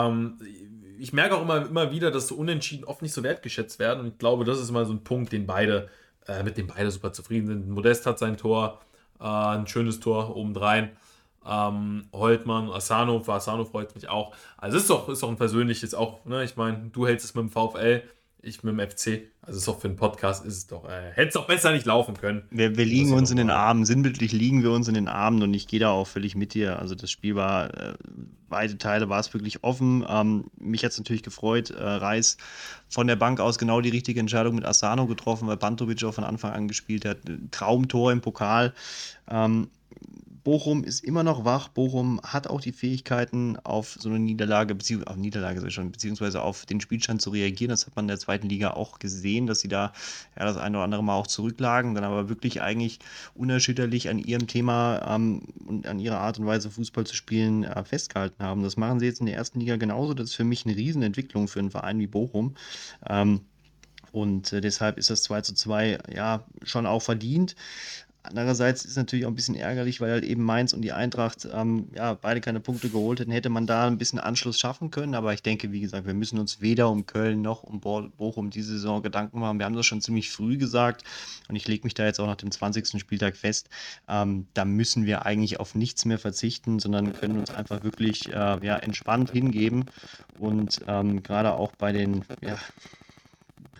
ich merke auch immer wieder, dass so Unentschieden oft nicht so wertgeschätzt werden. Und ich glaube, das ist mal so ein Punkt, mit dem beide super zufrieden sind. Modest hat sein Tor, ein schönes Tor obendrein. Holtmann, für Asano freut mich auch. Also es ist doch ein persönliches auch, ne? Ich meine, du hältst es mit dem VfL, ich mit dem FC. Also es ist doch für einen Podcast, hätte es doch besser nicht laufen können. Wir Um das liegen hier uns in den nochmal. Armen, sinnbildlich liegen wir uns in den Armen und ich gehe da auch völlig mit dir. Also das Spiel war, beide Teile war es wirklich offen. Mich hat es natürlich gefreut. Reis von der Bank aus genau die richtige Entscheidung mit Asano getroffen, weil Pantovic auch von Anfang an gespielt hat. Traumtor im Pokal. Ähm, Bochum ist immer noch wach. Bochum hat auch die Fähigkeiten, auf so eine Niederlage, beziehungsweise auf den Spielstand zu reagieren. Das hat man in der zweiten Liga auch gesehen, dass sie da ja das eine oder andere Mal auch zurücklagen, dann aber wirklich eigentlich unerschütterlich an ihrem Thema und an ihrer Art und Weise Fußball zu spielen festgehalten haben. Das machen sie jetzt in der ersten Liga genauso. Das ist für mich eine Riesenentwicklung für einen Verein wie Bochum. Ähm, und deshalb ist das 2:2 ja schon auch verdient. Andererseits ist es natürlich auch ein bisschen ärgerlich, weil halt eben Mainz und die Eintracht ja, beide keine Punkte geholt hätten. Hätte man da ein bisschen Anschluss schaffen können. Aber ich denke, wie gesagt, wir müssen uns weder um Köln noch um Bochum diese Saison Gedanken machen. Wir haben das schon ziemlich früh gesagt und ich lege mich da jetzt auch nach dem 20. Spieltag fest. Da müssen wir eigentlich auf nichts mehr verzichten, sondern können uns einfach wirklich ja, entspannt hingeben. Und gerade auch bei den ja,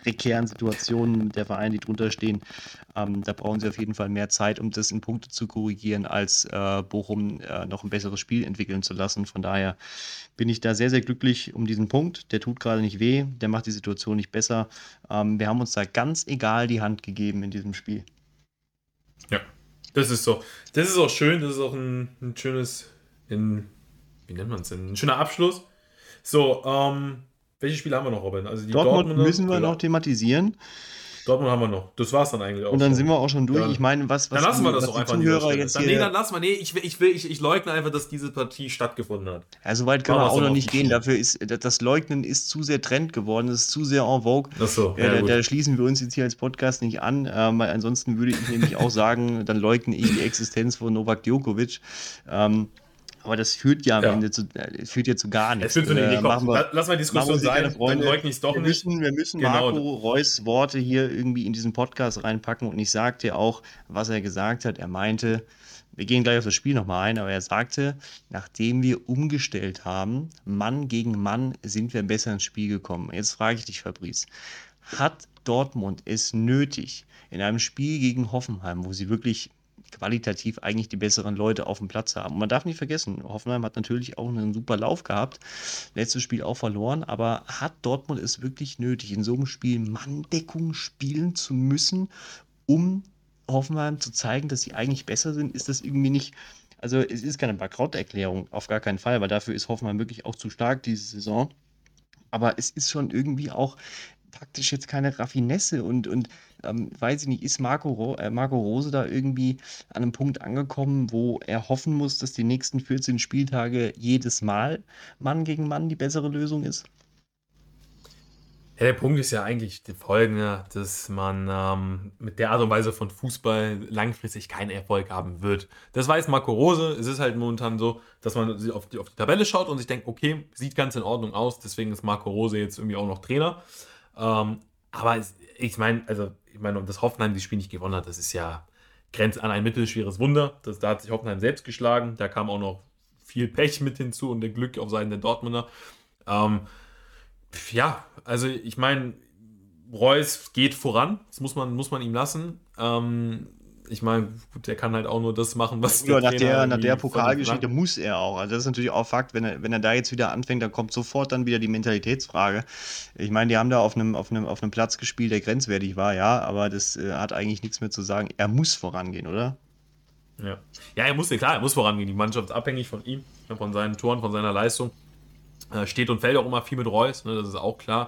prekären Situationen der Vereine, die drunter stehen. Da brauchen sie auf jeden Fall mehr Zeit, um das in Punkte zu korrigieren, als Bochum noch ein besseres Spiel entwickeln zu lassen. Von daher bin ich da sehr, sehr glücklich um diesen Punkt. Der tut gerade nicht weh, der macht die Situation nicht besser. Wir haben uns da ganz egal die Hand gegeben in diesem Spiel. Ja, das ist so. Das ist auch schön, das ist auch ein schönes, wie nennt man es denn? Ein schöner Abschluss. So, welche Spiele haben wir noch, Robin? Also die Dortmund Dortmunder müssen wir noch thematisieren. Dortmund haben wir noch. Das war es dann eigentlich auch. Und dann schon. sind wir auch schon durch. Ich meine, was Dann lassen wir das was doch die einfach an dieser Zuhörer Stelle. jetzt Dann, hier. dann lassen wir. Nee, ich leugne einfach, dass diese Partie stattgefunden hat. Ja, so weit können Machen wir wir's auch doch noch auf nicht die gehen. Schiene. Dafür ist das Leugnen ist zu sehr Trend geworden, es ist zu sehr en vogue. Ach so, Ja, ja, gut. da schließen wir uns jetzt hier als Podcast nicht an, weil ansonsten würde ich nämlich auch sagen, dann leugne ich die Existenz von Novak Djokovic. Aber das führt ja am Ja. Ende zu gar nichts. Es führt zu nichts. Nee, komm, lass mal machen wir Diskussion uns keine sein, Freunde. dann leugne ich es doch Wir nicht. müssen Genau. Marco Reus Worte hier irgendwie in diesen Podcast reinpacken und ich sagte auch, was er gesagt hat. Er meinte, wir gehen gleich auf das Spiel nochmal ein, aber er sagte, nachdem wir umgestellt haben, Mann gegen Mann, sind wir besser ins Spiel gekommen. Jetzt frage ich dich, Fabrice, hat Dortmund es nötig, in einem Spiel gegen Hoffenheim, wo sie wirklich qualitativ eigentlich die besseren Leute auf dem Platz haben? Und man darf nicht vergessen, Hoffenheim hat natürlich auch einen super Lauf gehabt, letztes Spiel auch verloren, aber hat Dortmund es wirklich nötig, in so einem Spiel Manndeckung spielen zu müssen, um Hoffenheim zu zeigen, dass sie eigentlich besser sind? Ist das irgendwie nicht, also es ist keine Bankrotterklärung, auf gar keinen Fall, weil dafür ist Hoffenheim wirklich auch zu stark diese Saison. Aber es ist schon irgendwie auch taktisch jetzt keine Raffinesse und weiß ich nicht, ist Marco Rose da irgendwie an einem Punkt angekommen, wo er hoffen muss, dass die nächsten 14 Spieltage jedes Mal Mann gegen Mann die bessere Lösung ist? Ja, der Punkt ist ja eigentlich der folgende, dass man mit der Art und Weise von Fußball langfristig keinen Erfolg haben wird. Das weiß Marco Rose. Es ist halt momentan so, dass man auf die Tabelle schaut und sich denkt, okay, sieht ganz in Ordnung aus, deswegen ist Marco Rose jetzt irgendwie auch noch Trainer. Aber ich meine, dass Hoffenheim das Spiel nicht gewonnen hat, das ist ja grenzt an ein mittelschweres Wunder. Da hat sich Hoffenheim selbst geschlagen. Da kam auch noch viel Pech mit hinzu und der Glück auf Seiten der Dortmunder. Ja, also ich meine, Reus geht voran. Das muss man ihm lassen. Ich meine, gut, der kann halt auch nur das machen, was Ja, der Trainer nach der irgendwie von ihm Pokalgeschichte verlangt. muss er auch. Also das ist natürlich auch Fakt, wenn er da jetzt wieder anfängt, dann kommt sofort dann wieder die Mentalitätsfrage. Ich meine, die haben da auf einem Platz gespielt, der grenzwertig war, ja, aber das hat eigentlich nichts mehr zu sagen. Er muss vorangehen, oder? Ja, er muss vorangehen. Die Mannschaft ist abhängig von ihm, von seinen Toren, von seiner Leistung. Steht und fällt auch immer viel mit Reus, ne, das ist auch klar.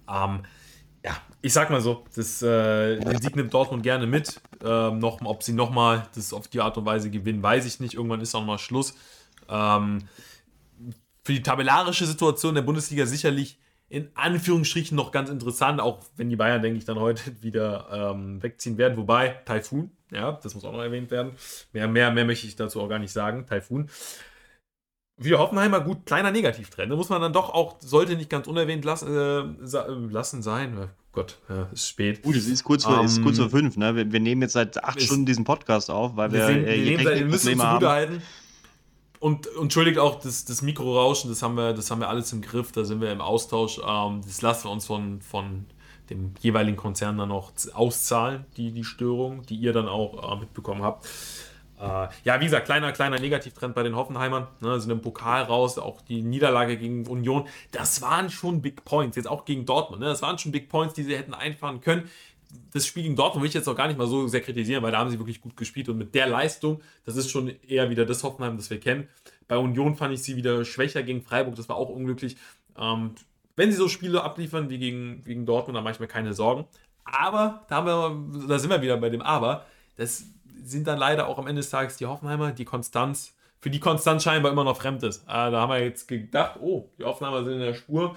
Ja, ich sag mal so, den Sieg nimmt Dortmund gerne mit. Ob sie nochmal das auf die Art und Weise gewinnen, weiß ich nicht. Irgendwann ist auch mal Schluss. Für die tabellarische Situation der Bundesliga sicherlich in Anführungsstrichen noch ganz interessant, auch wenn die Bayern, denke ich, dann heute wieder wegziehen werden. Wobei, Taifun, ja, das muss auch noch erwähnt werden. Mehr möchte ich dazu auch gar nicht sagen. Taifun. Wir Hoffenheimer, gut, kleiner Negativtrend. Da muss man dann doch auch, sollte nicht ganz unerwähnt lassen sein. Gott, ja, ist spät. Gut, es ist kurz vor 5, ne? Wir nehmen jetzt seit 8 Stunden diesen Podcast auf, weil wir wir müssen uns Technikprobleme zugute haben. halten. Und entschuldigt auch das Mikrorauschen, das haben wir alles im Griff, da sind wir im Austausch. Das lassen wir uns von dem jeweiligen Konzern dann noch auszahlen, die Störung, die ihr dann auch mitbekommen habt. Ja, wie gesagt, kleiner Negativtrend bei den Hoffenheimern. Ne, sind im Pokal raus, auch die Niederlage gegen Union. Das waren schon Big Points, jetzt auch gegen Dortmund. Ne, das waren schon Big Points, die sie hätten einfahren können. Das Spiel gegen Dortmund will ich jetzt auch gar nicht mal so sehr kritisieren, weil da haben sie wirklich gut gespielt. Und mit der Leistung, das ist schon eher wieder das Hoffenheim, das wir kennen. Bei Union fand ich sie wieder schwächer gegen Freiburg, das war auch unglücklich. Wenn sie so Spiele abliefern wie gegen Dortmund, dann mache ich mir keine Sorgen. Aber, da sind wir wieder bei dem Aber, das sind dann leider auch am Ende des Tages die Hoffenheimer, für die Konstanz scheinbar immer noch fremd ist. Da haben wir jetzt gedacht, die Hoffenheimer sind in der Spur.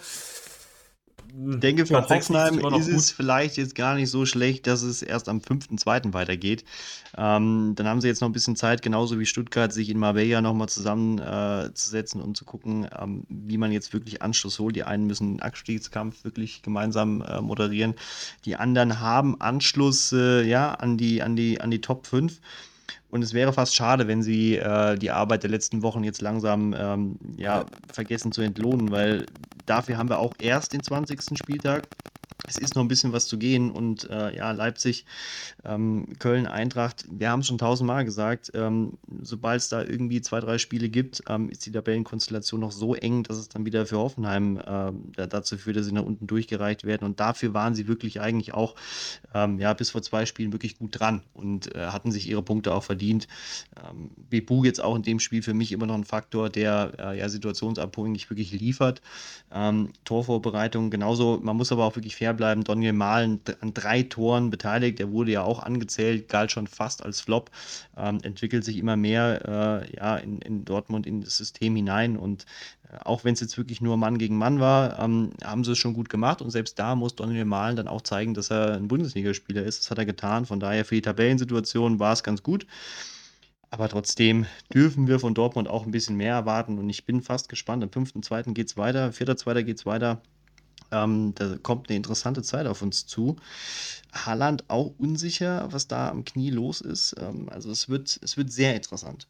Ich denke, für Platz 6 liegt Hoffenheim immer noch ist gut. es vielleicht jetzt gar nicht so schlecht, dass es erst am 5.2. weitergeht. Dann haben sie jetzt noch ein bisschen Zeit, genauso wie Stuttgart, sich in Marbella nochmal zusammenzusetzen und zu gucken, wie man jetzt wirklich Anschluss holt. Die einen müssen den Abstiegskampf wirklich gemeinsam moderieren. Die anderen haben Anschluss an die Top 5. Und es wäre fast schade, wenn sie die Arbeit der letzten Wochen jetzt langsam vergessen zu entlohnen, weil dafür haben wir auch erst den 20. Spieltag. es ist noch ein bisschen was zu gehen und ja, Leipzig, Köln, Eintracht, wir haben es schon tausendmal gesagt, sobald es da irgendwie 2, 3 Spiele gibt, ist die Tabellenkonstellation noch so eng, dass es dann wieder für Hoffenheim dazu führt, dass sie nach unten durchgereicht werden. Und dafür waren sie wirklich eigentlich auch ja, bis vor 2 Spielen wirklich gut dran und hatten sich ihre Punkte auch verdient. Bebu jetzt auch in dem Spiel für mich immer noch ein Faktor, der ja situationsabhängig wirklich liefert. Torvorbereitung genauso. Man muss aber auch wirklich fair bleiben. Daniel Mahlen an 3 Toren beteiligt. Der wurde ja auch angezählt, galt schon fast als Flop. Entwickelt sich immer mehr ja, in Dortmund in das System hinein. Und auch wenn es jetzt wirklich nur Mann gegen Mann war, haben sie es schon gut gemacht. Und selbst da muss Daniel Mahlen dann auch zeigen, dass er ein Bundesligaspieler ist. Das hat er getan. Von daher für die Tabellensituation war es ganz gut. Aber trotzdem dürfen wir von Dortmund auch ein bisschen mehr erwarten und ich bin fast gespannt. Am 5.2. geht es weiter, 4.2. geht es weiter. Da kommt eine interessante Zeit auf uns zu. Haaland auch unsicher, was da am Knie los ist. Also es wird sehr interessant.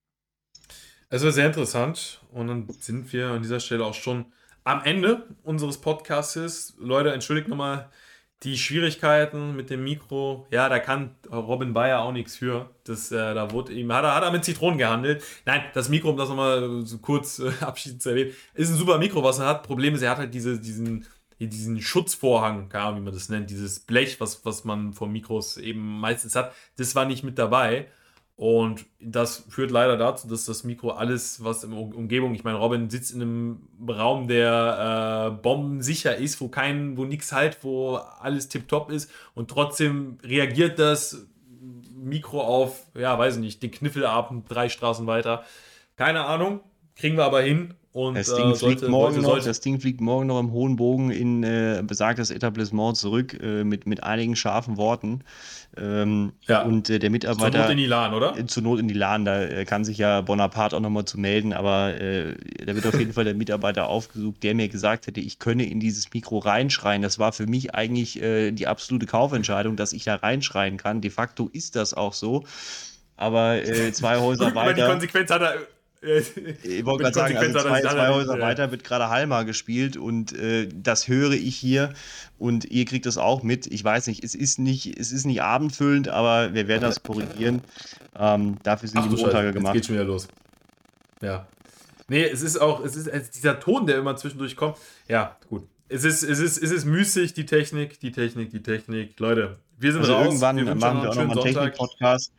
Es war sehr interessant und dann sind wir an dieser Stelle auch schon am Ende unseres Podcasts. Leute, entschuldigt nochmal die Schwierigkeiten mit dem Mikro. Ja, da kann Robin Bayer auch nichts für. Da wurde ihm, hat er mit Zitronen gehandelt. Nein, das Mikro, um das nochmal so kurz abschließend zu erwähnen, ist ein super Mikro, was er hat. Problem ist, er hat halt diesen Schutzvorhang, keine Ahnung, wie man das nennt, dieses Blech, was man vor Mikros eben meistens hat. Das war nicht mit dabei. Und das führt leider dazu, dass das Mikro alles, was in der Umgebung, ich meine, Robin sitzt in einem Raum, der bombensicher ist, wo nichts halt, wo alles tipptopp ist und trotzdem reagiert das Mikro auf, ja, weiß ich nicht, den Kniffelabend 3 Straßen weiter. Keine Ahnung, kriegen wir aber hin und Das Ding fliegt morgen noch im hohen Bogen in besagtes Etablissement zurück mit einigen scharfen Worten. ja, Und der zur Mitarbeiter. Not in die LAN, oder? Zur Not in die LAN, da kann sich ja Bonaparte auch nochmal zu melden, aber da wird auf jeden Fall der Mitarbeiter aufgesucht, der mir gesagt hätte, ich könne in dieses Mikro reinschreien. Das war für mich eigentlich die absolute Kaufentscheidung, dass ich da reinschreien kann. De facto ist das auch so. Aber 2 Häuser Über die weiter. Konsequenz hat er. Ich wollte gerade sagen, also zwei Häuser weiter wird gerade Halma gespielt und das höre ich hier und ihr kriegt das auch mit. Ich weiß nicht, es ist nicht abendfüllend, aber wir werden das korrigieren. Dafür sind die Montage gemacht. Jetzt geht schon wieder los. Ja. Nee, es ist dieser Ton, der immer zwischendurch kommt. Ja, gut. Es ist müßig, die Technik. Leute, wir sind also raus. Irgendwann machen wir auch nochmal einen Technik-Podcast.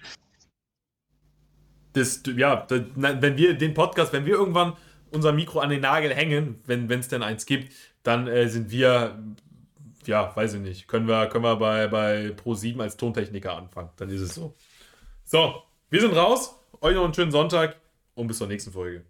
Wenn wir irgendwann unser Mikro an den Nagel hängen, wenn es denn eins gibt, dann sind wir, ja, weiß ich nicht, können wir bei Pro7 als Tontechniker anfangen. Dann ist es so. So, wir sind raus. Euch noch einen schönen Sonntag und bis zur nächsten Folge.